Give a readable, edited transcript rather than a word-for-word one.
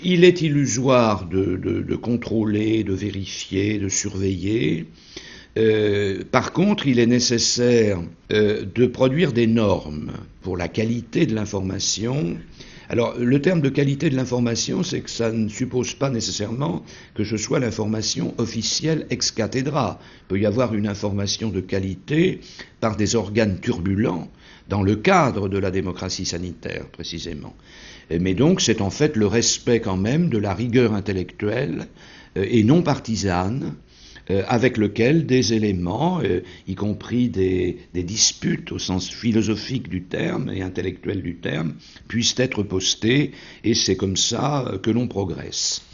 Il est illusoire de contrôler, de vérifier, de surveiller. Par contre, il est nécessaire de produire des normes pour la qualité de l'information. Alors, le terme de qualité de l'information, c'est que ça ne suppose pas nécessairement que ce soit l'information officielle ex cathedra. Il peut y avoir une information de qualité par des organes turbulents dans le cadre de la démocratie sanitaire, précisément. Mais donc, c'est en fait le respect quand même de la rigueur intellectuelle et non partisane, avec lequel des éléments, y compris des disputes au sens philosophique du terme et intellectuel du terme, puissent être postés, et c'est comme ça que l'on progresse.